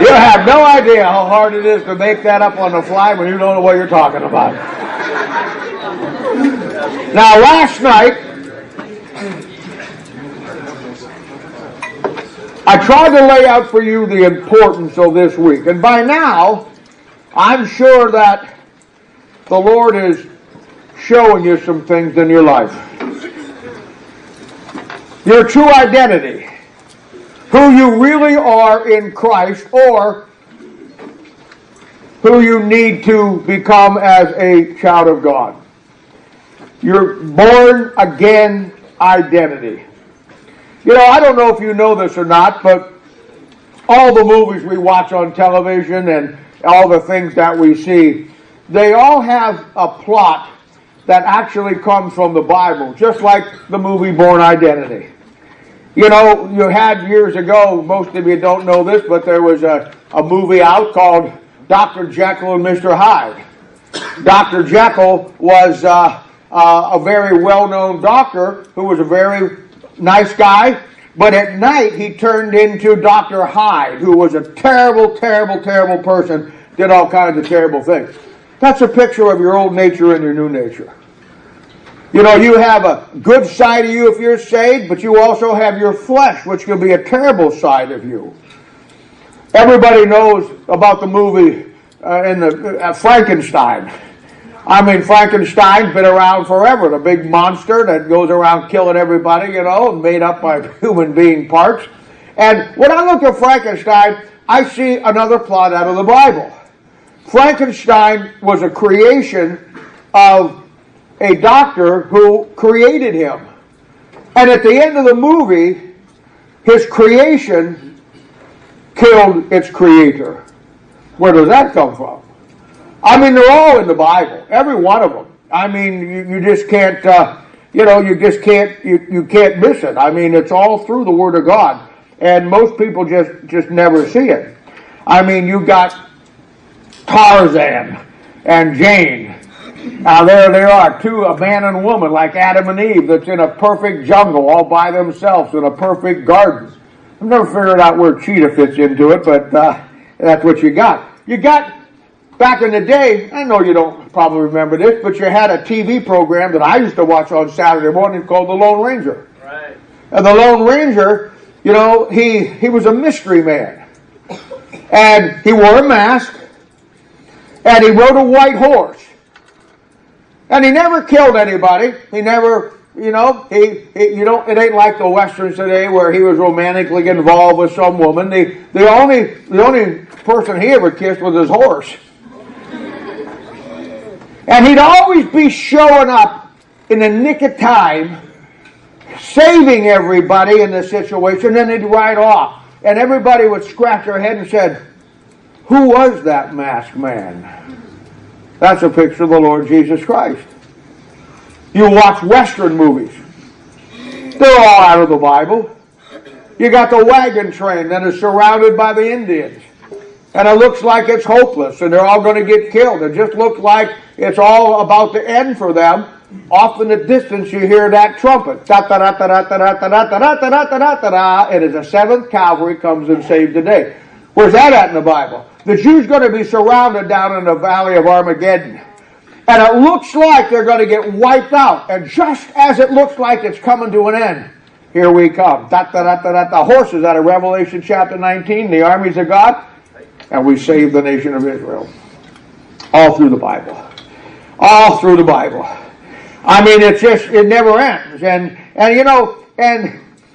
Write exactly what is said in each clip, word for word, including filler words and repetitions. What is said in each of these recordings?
You have no idea how hard it is to make that up on the fly when you don't know what you're talking about. Now, last night, I tried to lay out for you the importance of this week. And by now, I'm sure that the Lord is showing you some things in your life. Your true identity. Who you really are in Christ, or who you need to become as a child of God. Your born again identity. You know, I don't know if you know this or not, but all the movies we watch on television and all the things that we see, they all have a plot that actually comes from the Bible, just like the movie Born Identity. You know, you had years ago, most of you don't know this, but there was a, a movie out called Doctor Jekyll and Mister Hyde. Doctor Jekyll was uh, uh, a very well-known doctor who was a very nice guy, but at night he turned into Doctor Hyde, who was a terrible, terrible, terrible person, did all kinds of terrible things. That's a picture of your old nature and your new nature. You know, you have a good side of you if you're saved, but you also have your flesh, which can be a terrible side of you. Everybody knows about the movie uh, in the uh, Frankenstein. I mean, Frankenstein's been around forever. The big monster that goes around killing everybody, you know, made up by human being parts. And when I look at Frankenstein, I see another plot out of the Bible. Frankenstein was a creation of a doctor who created him. And at the end of the movie, his creation killed its creator. Where does that come from? I mean, they're all in the Bible, every one of them. I mean, you, you just can't, uh, you know, you just can't, you, you can't miss it. I mean, it's all through the Word of God. And most people just, just never see it. I mean, you got Tarzan and Jane. Now there they are, two, a man and a woman, like Adam and Eve, that's in a perfect jungle all by themselves in a perfect garden. I've never figured out where Cheetah fits into it, but uh, that's what you got. You got, back in the day, I know you don't probably remember this, but you had a T V program that I used to watch on Saturday morning called The Lone Ranger. Right. And the Lone Ranger, you know, he, he was a mystery man. And he wore a mask, and he rode a white horse. And he never killed anybody. He never, you know, he, he you know, it ain't like the westerns today where he was romantically involved with some woman. The the only the only person he ever kissed was his horse. And he'd always be showing up in the nick of time, saving everybody in the situation, then he'd ride off. And everybody would scratch their head and said, "Who was that masked man?" That's a picture of the Lord Jesus Christ. You watch Western movies. They're all out of the Bible. You got the wagon train that is surrounded by the Indians. And it looks like it's hopeless and they're all going to get killed. It just looks like it's all about to end for them. Off in the distance you hear that trumpet. It is the seventh Cavalry comes and saves the day. Where's that at in the Bible? The Jews are going to be surrounded down in the valley of Armageddon. And it looks like they're going to get wiped out. And just as it looks like it's coming to an end, here we come. Da, da, da, da, da. The horses out of Revelation chapter nineteen, the armies of God, and we save the nation of Israel. All through the Bible. All through the Bible. I mean, it's just, it never ends. And, and you know, and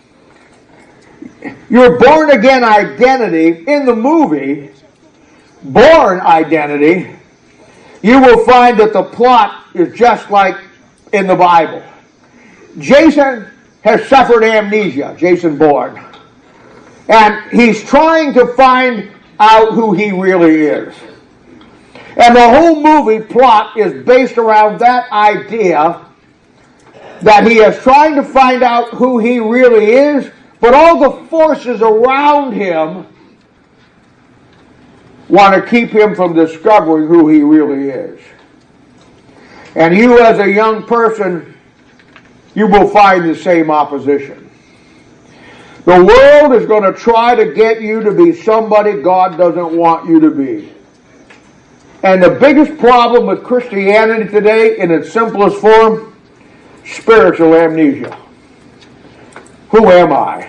your born again identity in the movie, Born Identity, you will find that the plot is just like in the Bible. Jason has suffered amnesia, Jason Bourne. And he's trying to find out who he really is. And the whole movie plot is based around that idea that he is trying to find out who he really is, but all the forces around him want to keep him from discovering who he really is. And you as a young person, you will find the same opposition. The world is going to try to get you to be somebody God doesn't want you to be. And the biggest problem with Christianity today, in its simplest form, spiritual amnesia. Who am I?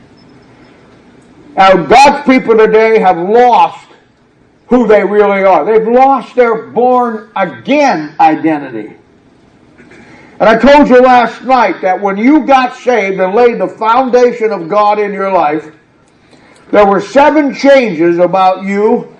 Now, God's people today have lost who they really are. They've lost their born-again identity. And I told you last night that when you got saved and laid the foundation of God in your life, there were seven changes about you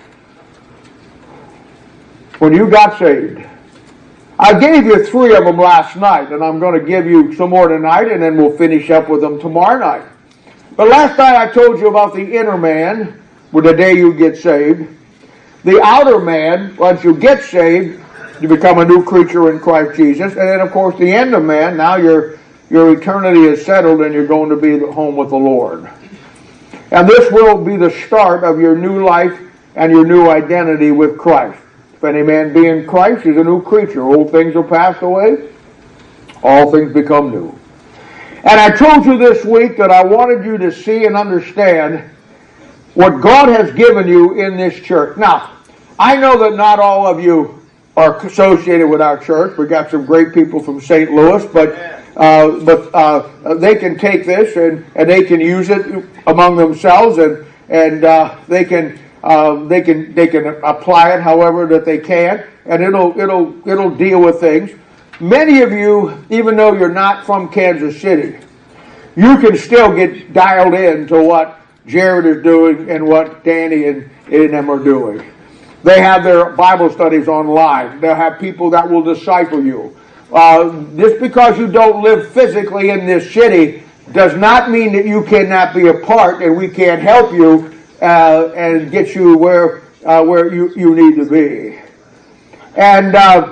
when you got saved. I gave you three of them last night, and I'm going to give you some more tonight, and then we'll finish up with them tomorrow night. But last night I told you about the inner man, with the day you get saved. The outer man, once you get saved, you become a new creature in Christ Jesus. And then, of course, the end of man, now your, your eternity is settled and you're going to be at home with the Lord. And this will be the start of your new life and your new identity with Christ. If any man be in Christ, he's a new creature. Old things are passed away. All things become new. And I told you this week that I wanted you to see and understand what God has given you in this church. Now, I know that not all of you are associated with our church. We got some great people from Saint Louis, but uh, but uh, they can take this and, and they can use it among themselves, and and uh, they can uh, they can they can apply it however that they can, and it'll it'll it'll deal with things. Many of you, even though you're not from Kansas City, you can still get dialed in to what Jared is doing and what Danny and, and them are doing. They have their Bible studies online. They'll have people that will disciple you. Uh, just because you don't live physically in this city does not mean that you cannot be a part and we can't help you uh, and get you where uh, where you, you need to be. And uh,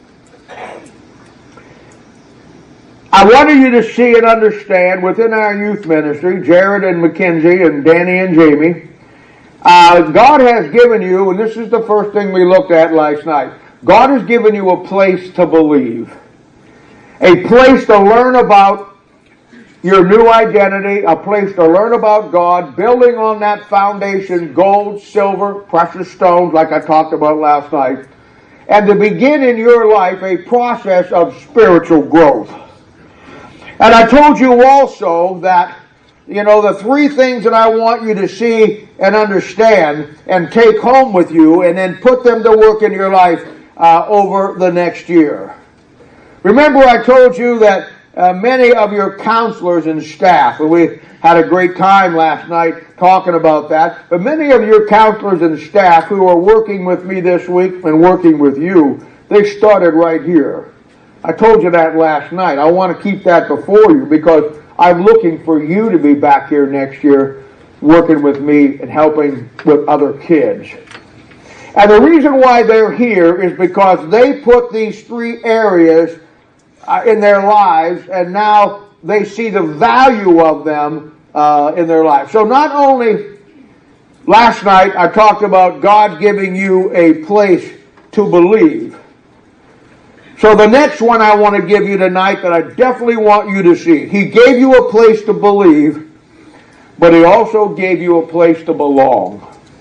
I wanted you to see and understand within our youth ministry, Jared and Mackenzie and Danny and Jamie, uh, God has given you, and this is the first thing we looked at last night, God has given you a place to believe. A place to learn about your new identity, a place to learn about God, building on that foundation, gold, silver, precious stones, like I talked about last night, and to begin in your life a process of spiritual growth. And I told you also that, you know, the three things that I want you to see and understand and take home with you and then put them to work in your life uh, over the next year. Remember, I told you that uh, many of your counselors and staff, and we had a great time last night talking about that, but many of your counselors and staff who are working with me this week and working with you, they started right here. I told you that last night. I want to keep that before you because I'm looking for you to be back here next year working with me and helping with other kids. And the reason why they're here is because they put these three areas uh, in their lives, and now they see the value of them uh, in their lives. So not only last night I talked about God giving you a place to believe. So the next one I want to give you tonight that I definitely want you to see. He gave you a place to believe, but He also gave you a place to belong.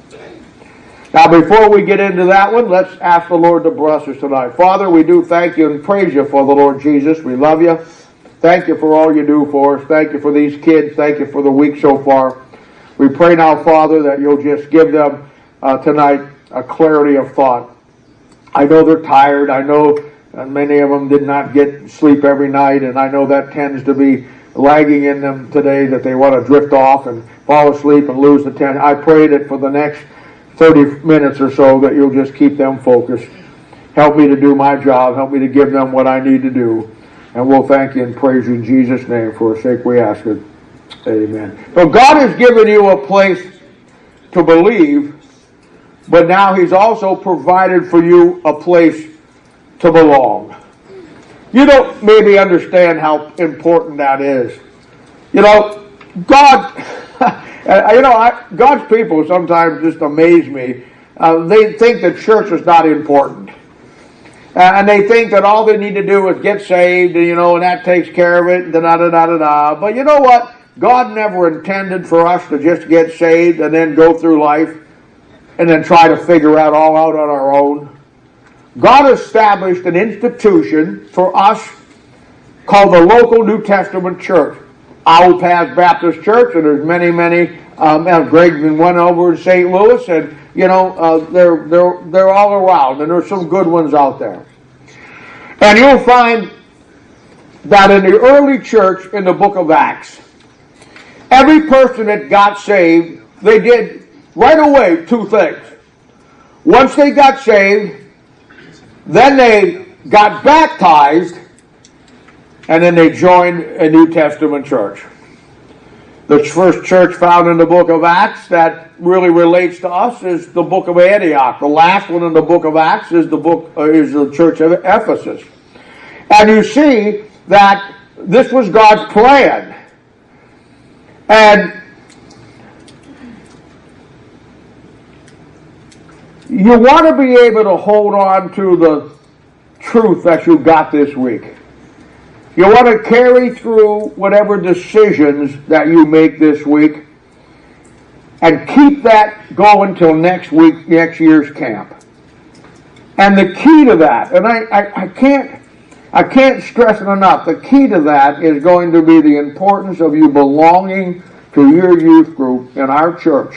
Now before we get into that one, let's ask the Lord to bless us tonight. Father, we do thank you and praise you for the Lord Jesus. We love you. Thank you for all you do for us. Thank you for these kids. Thank you for the week so far. We pray now, Father, that you'll just give them uh, tonight a clarity of thought. I know they're tired. I know and many of them did not get sleep every night, and I know that tends to be lagging in them today, that they want to drift off and fall asleep and lose the ten. I pray that for the next thirty minutes or so that you'll just keep them focused. Help me to do my job. Help me to give them what I need to do. And we'll thank you and praise you in Jesus' name. For our sake we ask it. Amen. So God has given you a place to believe, but now He's also provided for you a place to belong. You don't maybe understand how important that is. You know, God, you know, I, God's people sometimes just amaze me. Uh, they think that church is not important. Uh, and they think that all they need to do is get saved, you know, and that takes care of it, da da da da da. But you know what? God never intended for us to just get saved and then go through life and then try to figure out all out on our own. God established an institution for us called the local New Testament church. Owl Path Baptist Church, and there's many, many. Um, Greg went over in Saint Louis, and you know uh, they're they're they're all around, and there's some good ones out there. And you'll find that in the early church in the book of Acts, every person that got saved, they did right away two things. Once they got saved, then they got baptized, and then they joined a New Testament church. The first church found in the book of Acts that really relates to us is the book of Antioch. The last one in the book of Acts is the book uh, is the church of Ephesus. And you see that this was God's plan. And you want to be able to hold on to the truth that you got this week. You want to carry through whatever decisions that you make this week and keep that going till next week, next year's camp. And the key to that, and I, I, I can't I can't stress it enough, the key to that is going to be the importance of you belonging to your youth group in our church.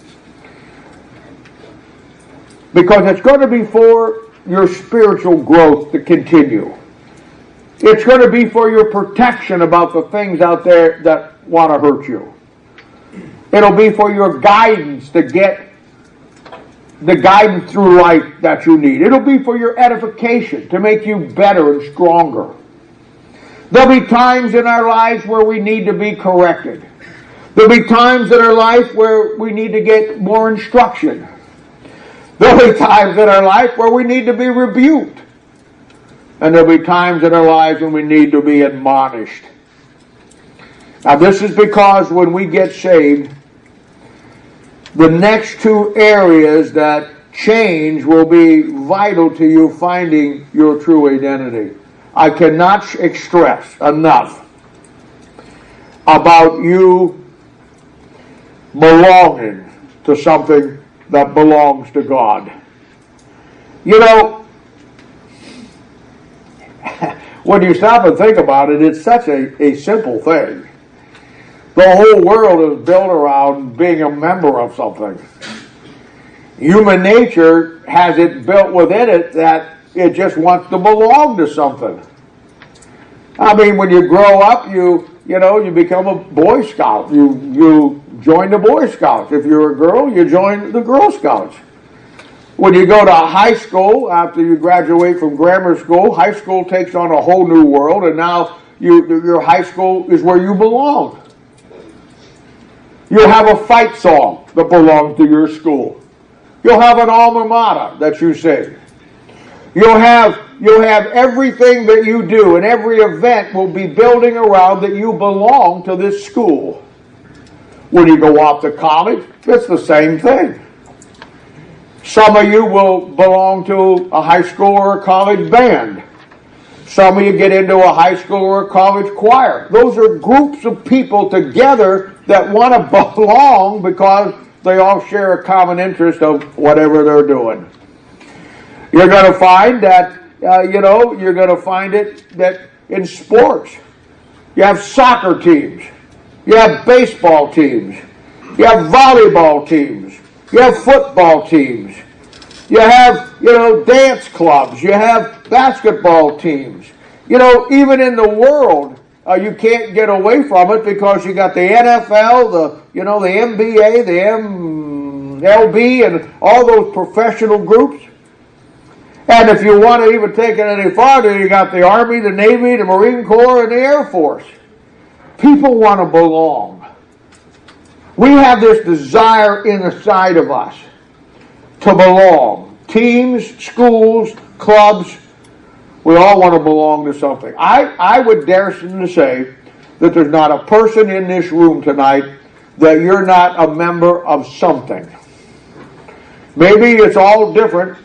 Because it's going to be for your spiritual growth to continue. It's going to be for your protection about the things out there that want to hurt you. It'll be for your guidance to get the guidance through life that you need. It'll be for your edification, to make you better and stronger. There'll be times in our lives where we need to be corrected. There'll be times in our life where we need to get more instruction. There'll be times in our life where we need to be rebuked. And there'll be times in our lives when we need to be admonished. Now this is because when we get saved, the next two areas that change will be vital to you finding your true identity. I cannot stress enough about you belonging to something that belongs to God. You know, when you stop and think about it, it's such a, a simple thing. The whole world is built around being a member of something. Human nature has it built within it that it just wants to belong to something. I mean, when you grow up, you you know, you become a Boy Scout. You you join the Boy Scouts. If you're a girl, you join the Girl Scouts. When you go to high school, after you graduate from grammar school, high school takes on a whole new world, and now you, your high school is where you belong. You'll have a fight song that belongs to your school. You'll have an alma mater that you sing. You'll have, you'll have everything that you do, and every event will be building around that you belong to this school. When you go off to college, it's the same thing. Some of you will belong to a high school or a college band. Some of you get into a high school or a college choir. Those are groups of people together that want to belong because they all share a common interest of whatever they're doing. You're going to find that, uh, you know, you're going to find it that in sports, you have soccer teams, you have baseball teams, you have volleyball teams, you have football teams, you have, you know, dance clubs, you have basketball teams. You know, even in the world, uh, you can't get away from it because you got the N F L, the, you know, the N B A, the M L B, and all those professional groups. And if you want to even take it any farther, you got the Army, the Navy, the Marine Corps, and the Air Force. People want to belong. We have this desire inside of us to belong. Teams, schools, clubs, we all want to belong to something. I, I would dare to say that there's not a person in this room tonight that you're not a member of something. Maybe it's all different.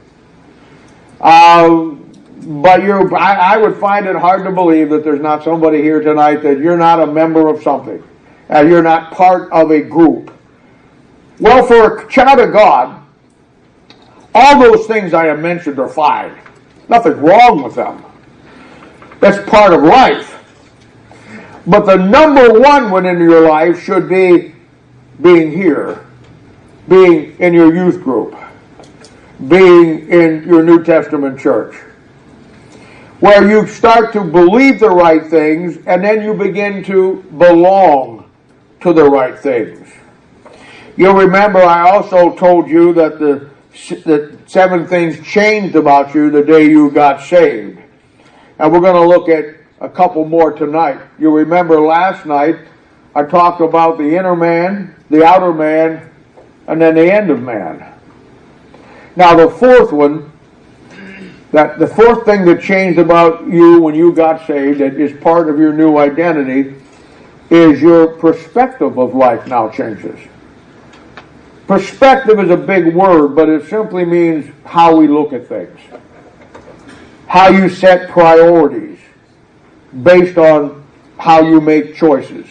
Uh, but you're, I, I would find it hard to believe that there's not somebody here tonight that you're not a member of something. and you're not part of a group. Well, for a child of God, all those things I have mentioned are fine. Nothing wrong with them. That's part of life. But the number one one in your life should be being here, being in your youth group, being in your New Testament church, where you start to believe the right things and then you begin to belong to the right things. You'll remember I also told you that the, the seven things changed about you the day you got saved. And we're going to look at a couple more tonight. You'll remember last night I talked about the inner man, the outer man, and then the end of man. Now the fourth one, that the fourth thing that changed about you when you got saved, that is part of your new identity, is your perspective of life now changes. Perspective is a big word, but it simply means how we look at things. How you set priorities based on how you make choices.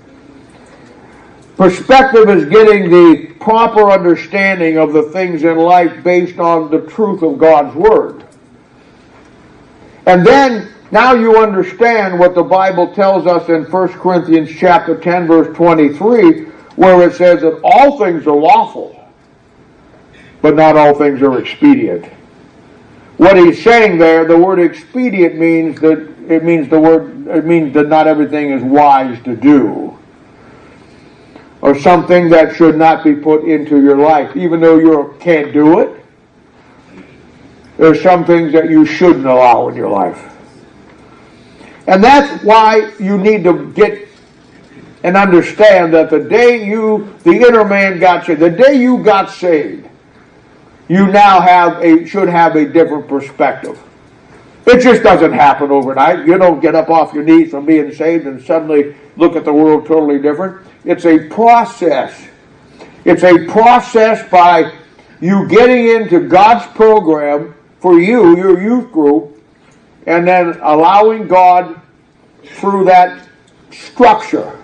Perspective is getting the proper understanding of the things in life based on the truth of God's Word. And then, now you understand what the Bible tells us in First Corinthians chapter ten, verse twenty-three, where it says that all things are lawful, but not all things are expedient. What he's saying there, the word expedient means that it means the word it means that not everything is wise to do, or something that should not be put into your life. Even though you can't do it, there's some things that you shouldn't allow in your life. And that's why you need to get and understand that the day you, the inner man got saved, the day you got saved, you now have a, should have a different perspective. It just doesn't happen overnight. You don't get up off your knees from being saved and suddenly look at the world totally different. It's a process. It's a process by you getting into God's program for you, your youth group, and then allowing God through that structure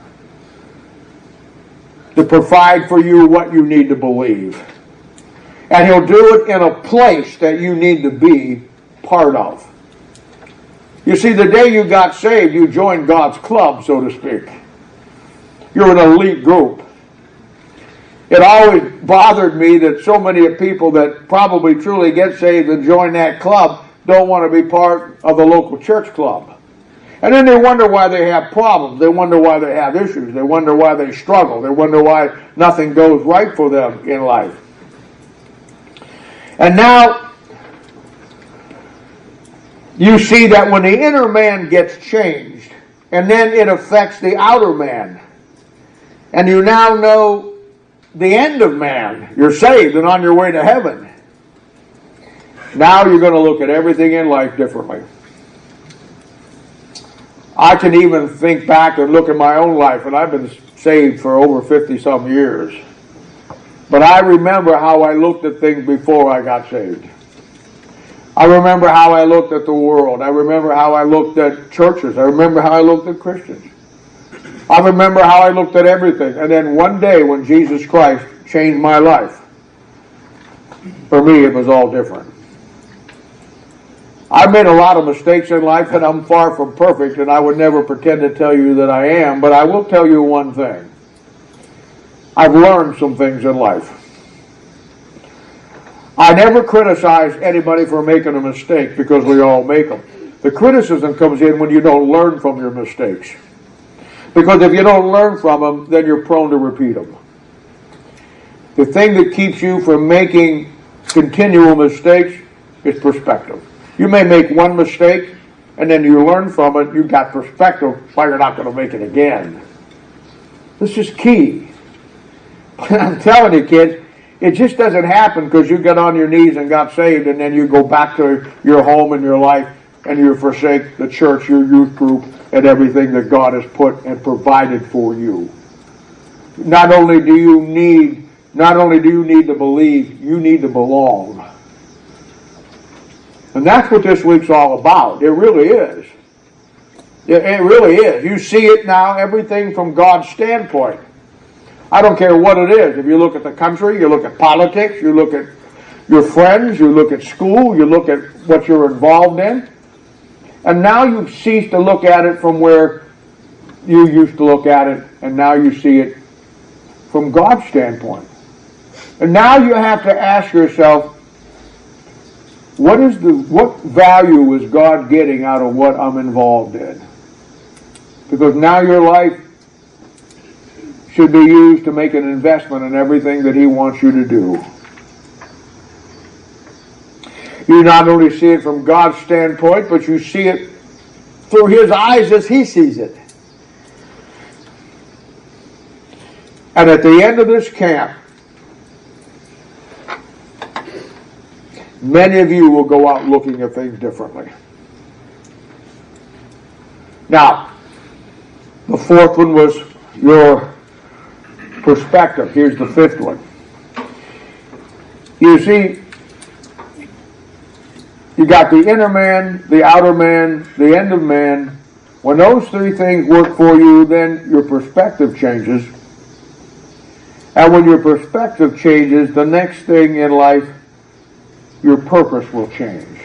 to provide for you what you need to believe. And He'll do it in a place that you need to be part of. You see, the day you got saved, you joined God's club, so to speak. You're an elite group. It always bothered me that so many people that probably truly get saved and join that club don't want to be part of the local church club. And then they wonder why they have problems. They wonder why they have issues. They wonder why they struggle. They wonder why nothing goes right for them in life. And now, you see that when the inner man gets changed, and then it affects the outer man, and you now know the end of man, you're saved and on your way to heaven. Now you're going to look at everything in life differently. I can even think back and look at my own life, and I've been saved for over fifty some years. But I remember how I looked at things before I got saved. I remember how I looked at the world. I remember how I looked at churches. I remember how I looked at Christians. I remember how I looked at everything. And then one day when Jesus Christ changed my life, for me it was all different. I've made a lot of mistakes in life, and I'm far from perfect, and I would never pretend to tell you that I am, but I will tell you one thing. I've learned some things in life. I never criticize anybody for making a mistake, because we all make them. The criticism comes in when you don't learn from your mistakes. Because if you don't learn from them, then you're prone to repeat them. The thing that keeps you from making continual mistakes is perspective. You may make one mistake, and then you learn from it. You've got perspective, why you're not going to make it again. This is key. I'm telling you, kids, it just doesn't happen because you got on your knees and got saved, and then you go back to your home and your life, and you forsake the church, your youth group, and everything that God has put and provided for you. Not only do you need, not only do you need to believe, you need to belong. And that's what this week's all about. It really is. It, it really is. You see it now, everything from God's standpoint. I don't care what it is. If you look at the country, you look at politics, you look at your friends, you look at school, you look at what you're involved in. And now you've ceased to look at it from where you used to look at it, and now you see it from God's standpoint. And now you have to ask yourself, what is the what value is God getting out of what I'm involved in? Because now your life should be used to make an investment in everything that He wants you to do. You not only see it from God's standpoint, but you see it through His eyes as He sees it. And at the end of this camp, many of you will go out looking at things differently. Now, the fourth one was your perspective. Here's the fifth one. You see, you got the inner man, the outer man, the end of man. When those three things work for you, then your perspective changes. And when your perspective changes, the next thing in life, your purpose will change.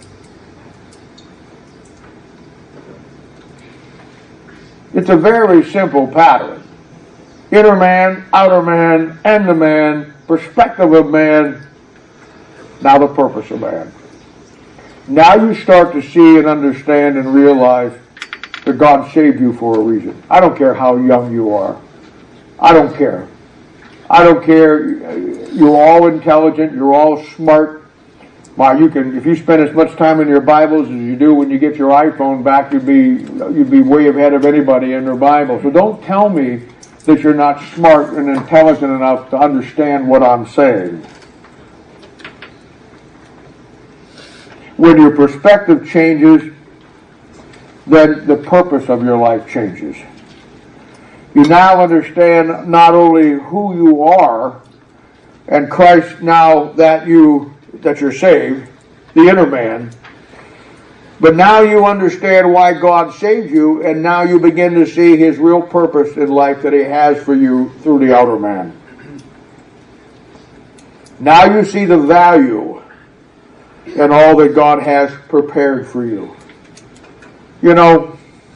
It's a very simple pattern. Inner man, outer man, end of man, perspective of man, now the purpose of man. Now you start to see and understand and realize that God saved you for a reason. I don't care how young you are. I don't care. I don't care. You're all intelligent. You're all smart. Wow, you can. If you spend as much time in your Bibles as you do when you get your iPhone back, you'd be you'd be way ahead of anybody in their Bible. So don't tell me that you're not smart and intelligent enough to understand what I'm saying. When your perspective changes, then the purpose of your life changes. You now understand not only who you are, and Christ now that you that you're saved, the inner man, but now you understand why God saved you, and now you begin to see His real purpose in life that He has for you through the outer man. Now you see the value in all that God has prepared for you. You know,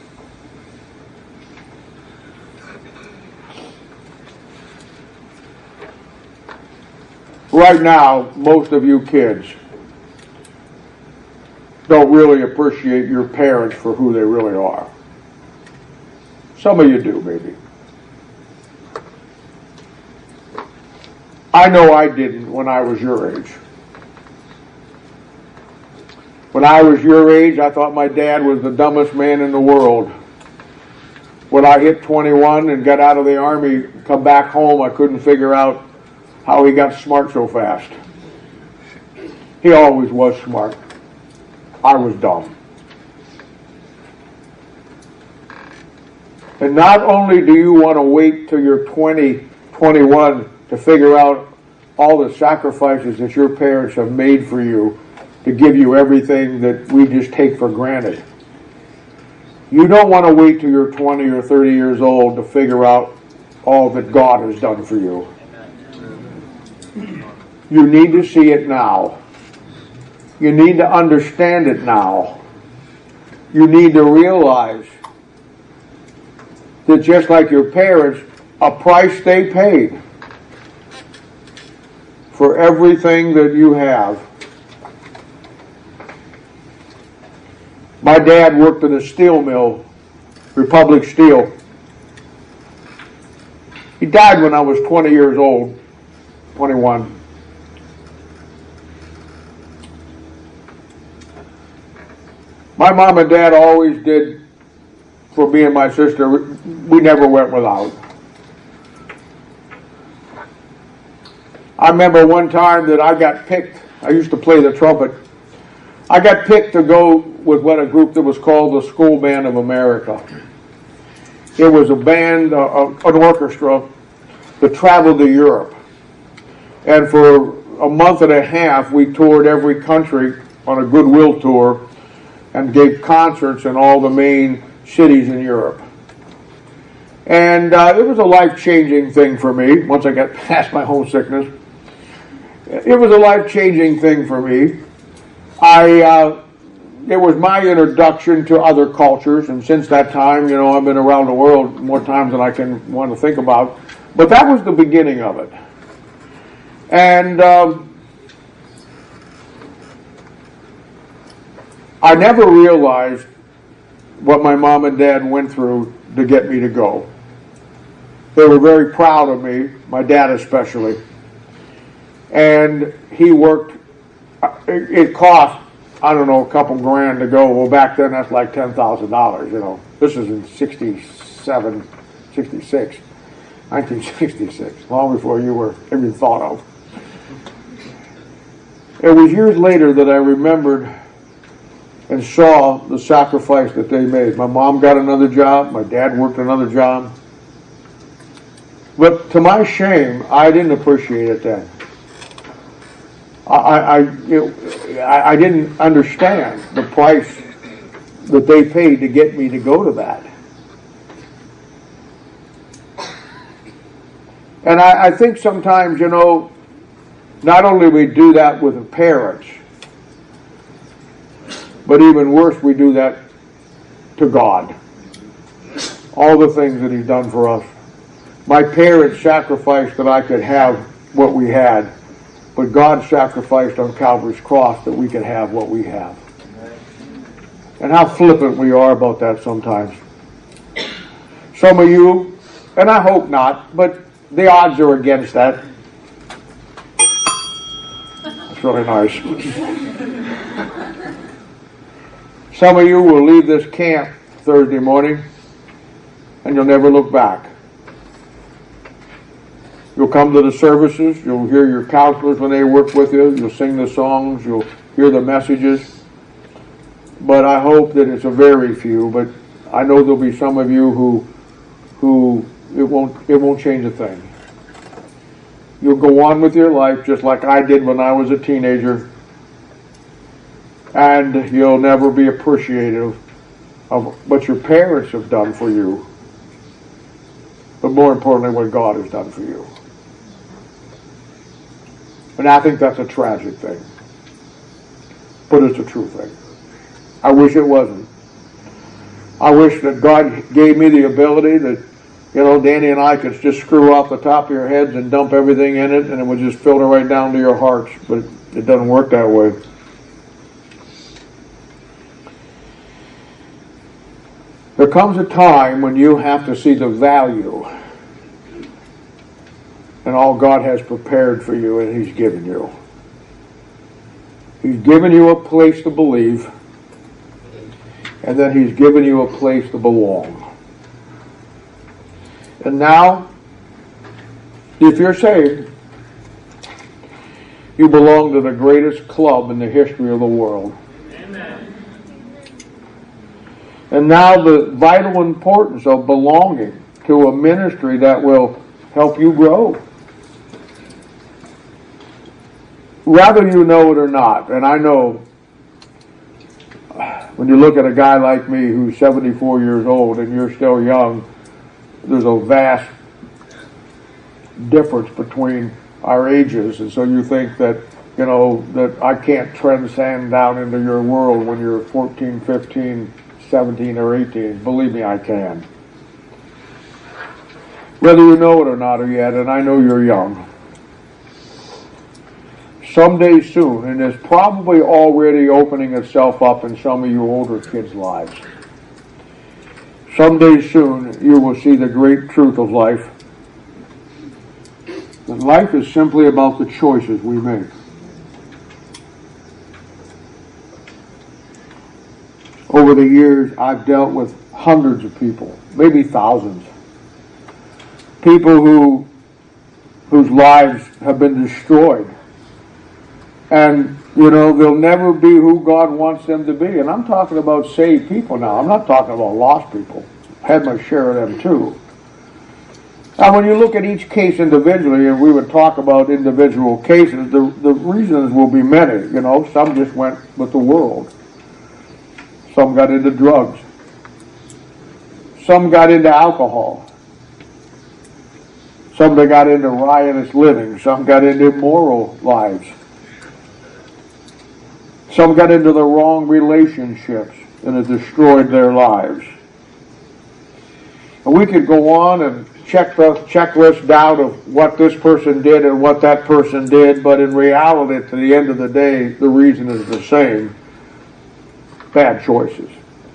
right now, most of you kids don't really appreciate your parents for who they really are. Some of you do, maybe. I know I didn't when I was your age. When I was your age, I thought my dad was the dumbest man in the world. When I hit twenty-one and got out of the Army, come back home, I couldn't figure out how he got smart so fast. He always was smart. I was dumb. And not only do you want to wait till you're twenty, twenty-one to figure out all the sacrifices that your parents have made for you to give you everything that we just take for granted. You don't want to wait till you're twenty or thirty years old to figure out all that God has done for you. You need to see it now. You need to understand it now. You need to realize that just like your parents, a price they paid for everything that you have. My dad worked in a steel mill, Republic Steel. He died when I was twenty years old, twenty-one. My mom and dad always did for me and my sister. We never went without. I remember one time that I got picked. I used to play the trumpet. I got picked to go with what a group that was called the School Band of America. It was a band, uh, an orchestra that traveled to Europe. And for a month and a half, we toured every country on a goodwill tour and gave concerts in all the main cities in Europe. And uh, it was a life-changing thing for me once I got past my homesickness. It was a life-changing thing for me. I, uh, it was my introduction to other cultures, and since that time, you know, I've been around the world more times than I can want to think about. But that was the beginning of it. And um, I never realized what my mom and dad went through to get me to go. They were very proud of me, my dad especially. And he worked, it cost, I don't know, a couple grand to go. Well, back then that's like ten thousand dollars, you know. This is in sixty-seven, sixty-six, nineteen sixty-six, long before you were even thought of. It was years later that I remembered and saw the sacrifice that they made. My mom got another job, my dad worked another job. But to my shame, I didn't appreciate it then. I, I, it, I didn't understand the price that they paid to get me to go to that. And I, I think sometimes, you know, not only we do that with the parents, but even worse, we do that to God. All the things that He's done for us. My parents sacrificed that I could have what we had, but God sacrificed on Calvary's cross that we could have what we have. And how flippant we are about that sometimes. Some of you, and I hope not, but the odds are against that. It's really nice. Some of you will leave this camp Thursday morning and you'll never look back. You'll come to the services, you'll hear your counselors when they work with you, you'll sing the songs, you'll hear the messages. But I hope that it's a very few, but I know there'll be some of you who who it won't it won't change a thing. You'll go on with your life just like I did when I was a teenager, and you'll never be appreciative of what your parents have done for you, but more importantly what God has done for you. And I think that's a tragic thing. But it's a true thing. I wish it wasn't. I wish that God gave me the ability that, you know, Danny and I could just screw off the top of your heads and dump everything in it and it would just filter right down to your hearts. But it doesn't work that way. There comes a time when you have to see the value and all God has prepared for you and He's given you. He's given you a place to believe, and then He's given you a place to belong. And now, if you're saved, you belong to the greatest club in the history of the world. Amen. And now the vital importance of belonging to a ministry that will help you grow. Whether you know it or not, and I know when you look at a guy like me who's seventy-four years old and you're still young, there's a vast difference between our ages, and so you think that, you know, that I can't transcend down into your world when you're fourteen, fifteen, seventeen, or eighteen. Believe me, I can. Whether you know it or not or yet, and I know you're young. Someday soon, and it's probably already opening itself up in some of you older kids' lives. Someday soon, you will see the great truth of life. That life is simply about the choices we make. Over the years, I've dealt with hundreds of people, maybe thousands. People who whose lives have been destroyed. And, you know, they'll never be who God wants them to be. And I'm talking about saved people now. I'm not talking about lost people. I had my share of them too. Now, when you look at each case individually, and we would talk about individual cases, the, the reasons will be many. You know, some just went with the world. Some got into drugs. Some got into alcohol. Some got into riotous living. Some got into immoral lives. Some got into the wrong relationships, and it destroyed their lives. And we could go on and check the checklist down of what this person did and what that person did, but in reality, to the end of the day, the reason is the same. Bad choices.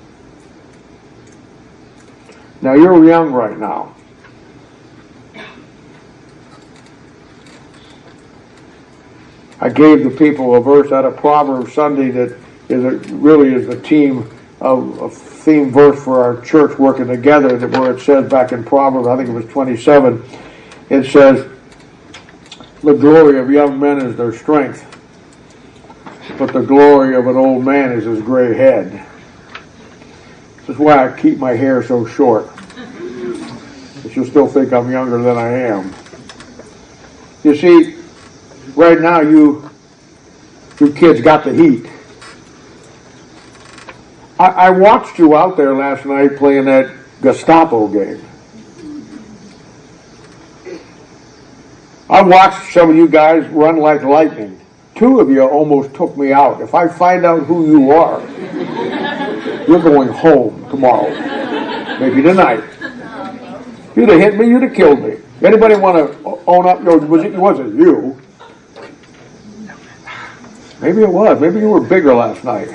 Now, you're young right now. I gave the people a verse out of Proverbs Sunday that is a, really is the team of a theme verse for our church working together, that where it says back in Proverbs, I think it was twenty-seven, it says, the glory of young men is their strength, but the glory of an old man is his gray head. This is why I keep my hair so short. But you'll still think I'm younger than I am. You see, right now you, you kids got the heat. I, I watched you out there last night playing that Gestapo game. I watched some of you guys run like lightning. Two of you almost took me out. If I find out who you are, you're going home tomorrow. Maybe tonight. If you'd have hit me, you'd have killed me. Anybody want to own up? Was it, was it you? Maybe it was. Maybe you were bigger last night.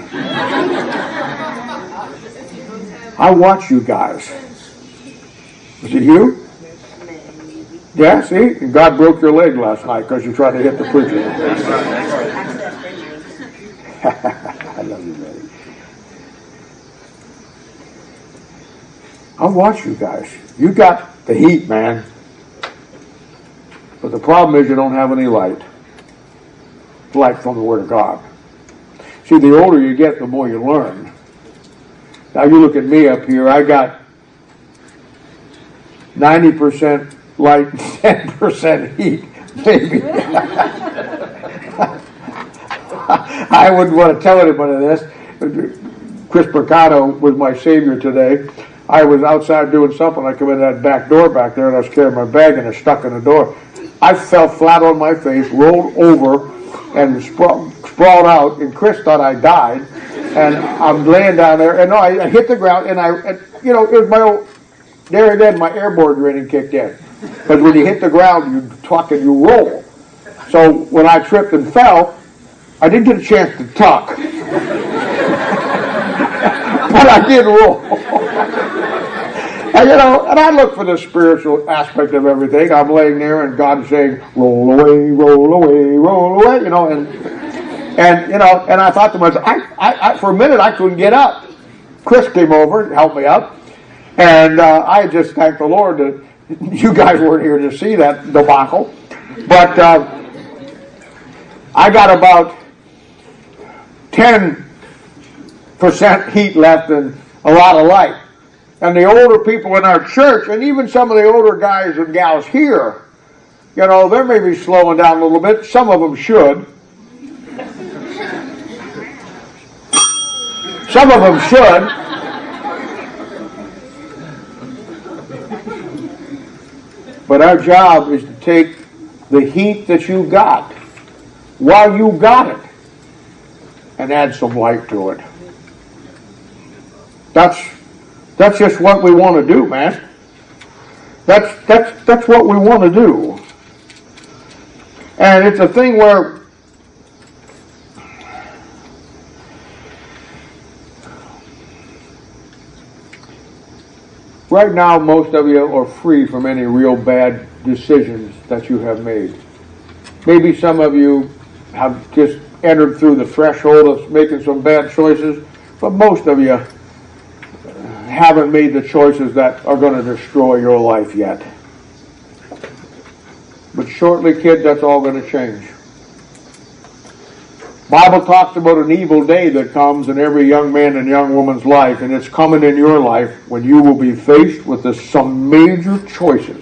I watch you guys. Was it you? Yeah, see? And God broke your leg last night because you tried to hit the preacher. I love you, buddy. I watch you guys. You got the heat, man. But the problem is you don't have any light. Light from the Word of God. See, the older you get, the more you learn. Now you look at me up here, I got ninety percent light and ten percent heat, maybe. I wouldn't want to tell anybody this. Chris Mercado was my savior today. I was outside doing something, I come in that back door back there and I was carrying my bag and it stuck in the door. I fell flat on my face, rolled over, and sprawled, sprawled out, and Chris thought I died, and I'm laying down there, and no, I, I hit the ground, and I, and, you know, it was my old, there and then my airborne training kicked in, because when you hit the ground, you tuck and you roll. So when I tripped and fell, I didn't get a chance to tuck, but I did roll. And, you know, and I look for the spiritual aspect of everything. I'm laying there and God's saying, roll away, roll away, roll away, you know, and, and you know, and I thought to myself, I, I, I, for a minute I couldn't get up. Chris came over and helped me up, and uh, I just thanked the Lord that you guys weren't here to see that debacle. But uh, I got about ten percent heat left and a lot of light. And the older people in our church, and even some of the older guys and gals here, you know, they're maybe slowing down a little bit. Some of them should. Some of them should. But our job is to take the heat that you got while you got it and add some light to it. That's That's just what we want to do, man. That's that's that's what we want to do. And it's a thing where right now most of you are free from any real bad decisions that you have made. Maybe some of you have just entered through the threshold of making some bad choices, but most of you haven't made the choices that are going to destroy your life yet. But shortly, kids, that's all going to change. Bible talks about an evil day that comes in every young man and young woman's life, and it's coming in your life when you will be faced with this, some major choices.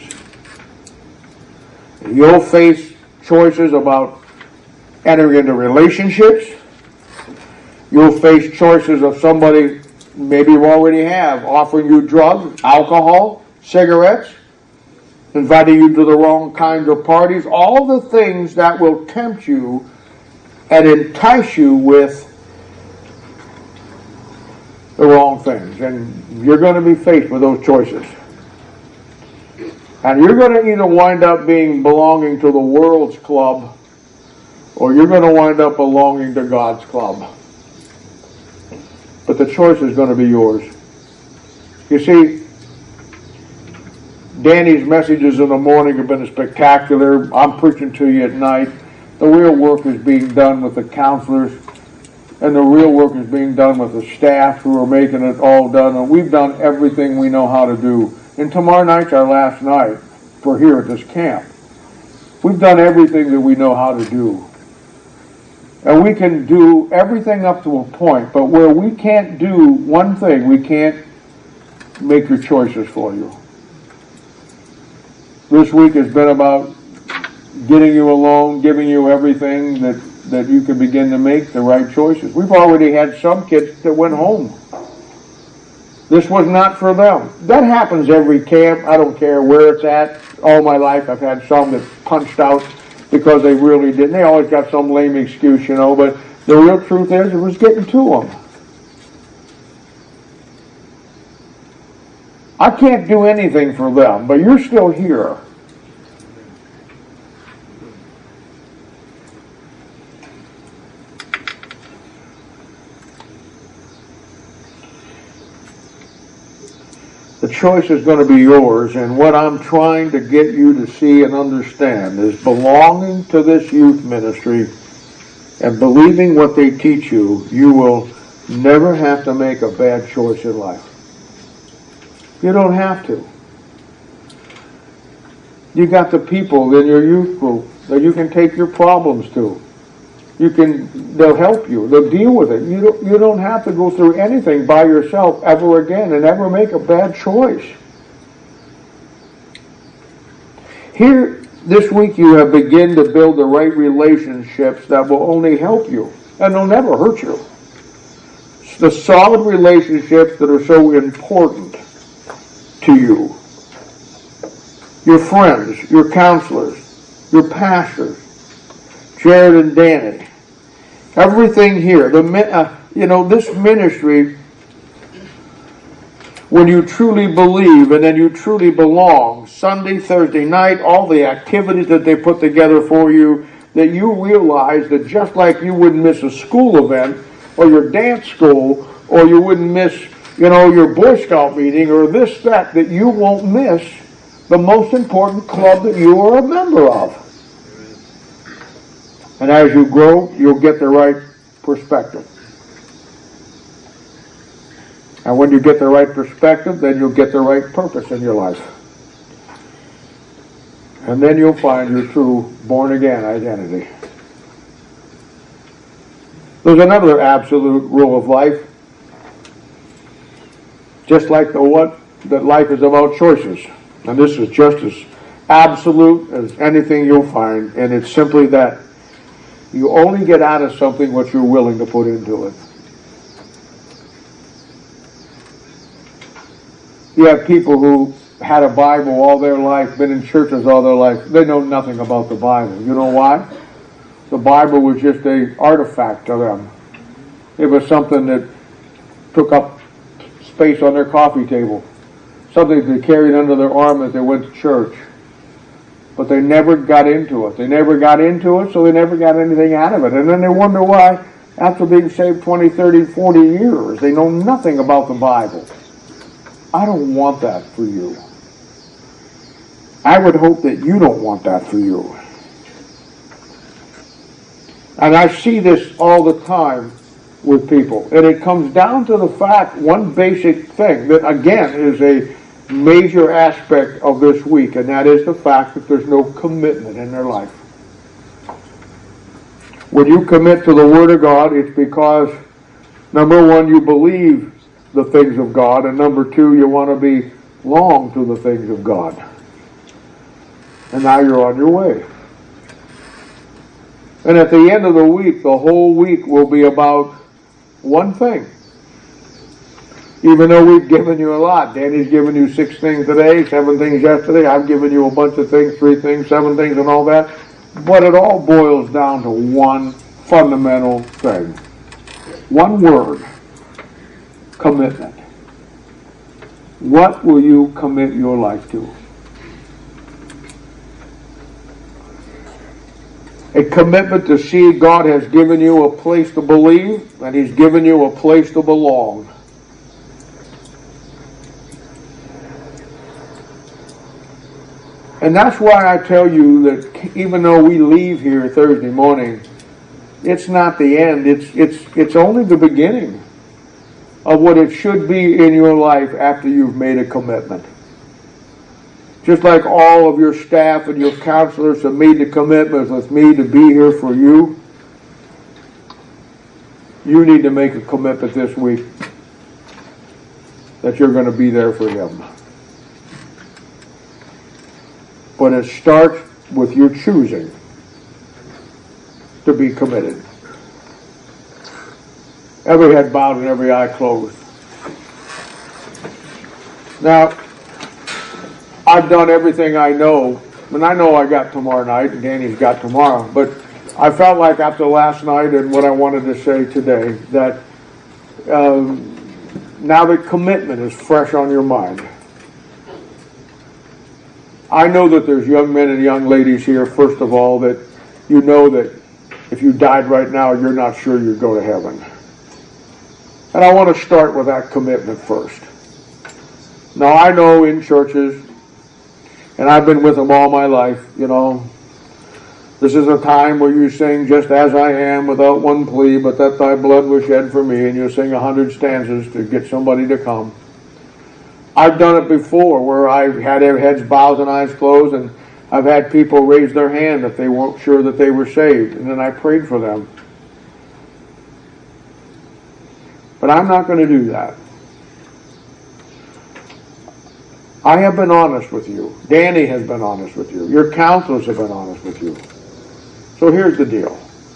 You'll face choices about entering into relationships. You'll face choices of somebody maybe you already have, offering you drugs, alcohol, cigarettes, inviting you to the wrong kinds of parties, all the things that will tempt you and entice you with the wrong things. And you're going to be faced with those choices. And you're going to either wind up being belonging to the world's club, or you're going to wind up belonging to God's club. But the choice is going to be yours. You see, Danny's messages in the morning have been spectacular. I'm preaching to you at night. The real work is being done with the counselors, and the real work is being done with the staff who are making it all done. And we've done everything we know how to do. And tomorrow night's our last night for here at this camp. We've done everything that we know how to do. And we can do everything up to a point, but where we can't do one thing, we can't make your choices for you. This week has been about getting you alone, giving you everything that, that you can begin to make the right choices. We've already had some kids that went home. This was not for them. That happens every camp. I don't care where it's at. All my life I've had some that punched out because they really didn't. They always got some lame excuse, you know, but the real truth is it was getting to them. I can't do anything for them, but you're still here. The choice is going to be yours, and what I'm trying to get you to see and understand is belonging to this youth ministry and believing what they teach you, you will never have to make a bad choice in life. You don't have to. You got the people in your youth group that you can take your problems to. You can, they'll help you. They'll deal with it. You don't, you don't have to go through anything by yourself ever again and ever make a bad choice. Here, this week, you have begun to build the right relationships that will only help you, and they'll never hurt you. It's the solid relationships that are so important to you. Your friends, your counselors, your pastors, Jared and Danny. Everything here, the uh, you know, this ministry, when you truly believe and then you truly belong, Sunday, Thursday night, all the activities that they put together for you, that you realize that just like you wouldn't miss a school event or your dance school, or you wouldn't miss, you know, your Boy Scout meeting or this, that, that you won't miss the most important club that you are a member of. And as you grow, you'll get the right perspective. And when you get the right perspective, then you'll get the right purpose in your life. And then you'll find your true born-again identity. There's another absolute rule of life. Just like the what, that life is about choices. And this is just as absolute as anything you'll find. And it's simply that. You only get out of something what you're willing to put into it. You have people who had a Bible all their life, been in churches all their life. They know nothing about the Bible. You know why? The Bible was just an artifact to them. It was something that took up space on their coffee table. Something they carried under their arm as they went to church. But they never got into it. They never got into it, so they never got anything out of it. And then they wonder why, after being saved twenty, thirty, forty years, they know nothing about the Bible. I don't want that for you. I would hope that you don't want that for you. And I see this all the time with people. And it comes down to the fact, one basic thing, that again is a major aspect of this week, and that is the fact that there's no commitment in their life. When you commit to the Word of God, it's because, number one, you believe the things of God, and number two, you want to belong to the things of God. And now you're on your way. And at the end of the week, the whole week will be about one thing. Even though we've given you a lot. Danny's given you six things today, seven things yesterday. I've given you a bunch of things, three things, seven things, and all that. But it all boils down to one fundamental thing. One word. Commitment. What will you commit your life to? A commitment to see God has given you a place to believe, and He's given you a place to belong. And that's why I tell you that even though we leave here Thursday morning, it's not the end. It's, it's, it's only the beginning of what it should be in your life after you've made a commitment. Just like all of your staff and your counselors have made the commitment with me to be here for you, you need to make a commitment this week that you're going to be there for Him. But it starts with your choosing to be committed. Every head bowed and every eye closed. Now, I've done everything I know, and I know I got tomorrow night, and Danny's got tomorrow, but I felt like after last night and what I wanted to say today, that um, now that commitment is fresh on your mind. I know that there's young men and young ladies here, first of all, that you know that if you died right now, you're not sure you'd go to heaven. And I want to start with that commitment first. Now, I know in churches, and I've been with them all my life, you know, this is a time where you sing just as I am without one plea, but that thy blood was shed for me, and you sing a hundred stanzas to get somebody to come. I've done it before where I've had their heads bowed and eyes closed, and I've had people raise their hand if they weren't sure that they were saved, and then I prayed for them. But I'm not going to do that. I have been honest with you. Danny has been honest with you. Your counselors have been honest with you. So here's the deal.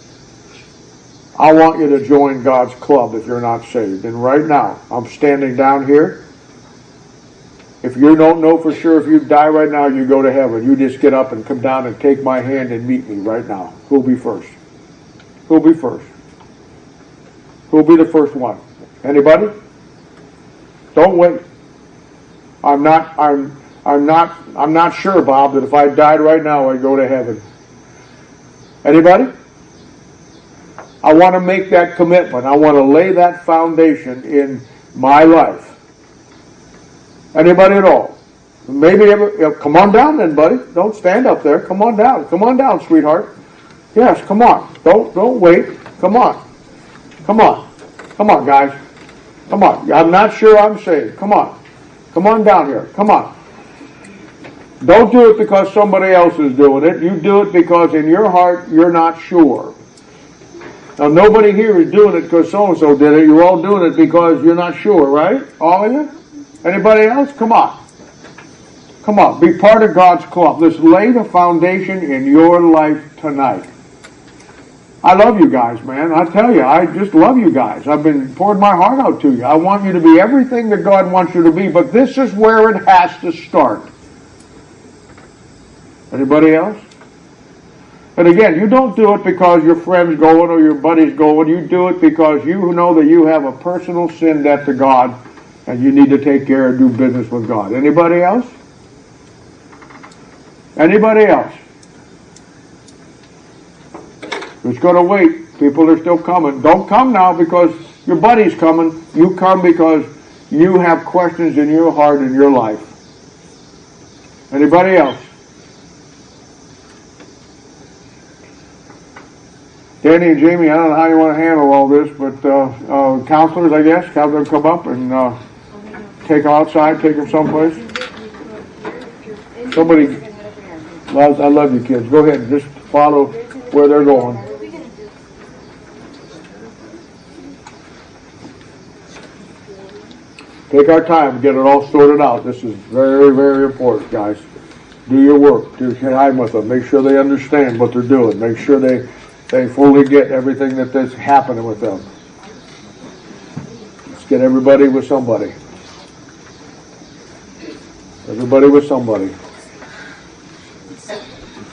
I want you to join God's club if you're not saved. And right now, I'm standing down here. If you don't know for sure if you die right now, you go to heaven. You just get up and come down and take my hand and meet me right now. Who'll be first? Who'll be first? Who'll be the first one? Anybody? Don't wait. I'm not, I'm, I'm not, I'm not sure, Bob, that if I died right now, I'd go to heaven. Anybody? I want to make that commitment. I want to lay that foundation in my life. Anybody at all? Maybe ever, come on down then, buddy. Don't stand up there. Come on down. Come on down, sweetheart. Yes, come on. Don't, don't wait. Come on. Come on. Come on, guys. Come on. I'm not sure I'm saved. Come on. Come on down here. Come on. Don't do it because somebody else is doing it. You do it because in your heart you're not sure. Now, nobody here is doing it because so-and-so did it. You're all doing it because you're not sure, right? All of you? Anybody else? Come on. Come on. Be part of God's club. Let's lay the foundation in your life tonight. I love you guys, man. I tell you, I just love you guys. I've been pouring my heart out to you. I want you to be everything that God wants you to be, but this is where it has to start. Anybody else? And again, you don't do it because your friend's going or your buddy's going. You do it because you know that you have a personal sin debt to God and you need to take care and do business with God. Anybody else? Anybody else? Who's going to wait? People are still coming. Don't come now because your buddy's coming. You come because you have questions in your heart and your life. Anybody else? Danny and Jamie, I don't know how you want to handle all this, but uh, uh, counselors, I guess, have them come up and uh, take them outside, take them someplace. Somebody, I love you kids. Go ahead and just follow where they're going. Take our time, get it all sorted out. This is very, very important, guys. Do your work. Do time with them. Make sure they understand what they're doing. Make sure they, they fully get everything that is happening with them. Get everybody with somebody. Everybody with somebody.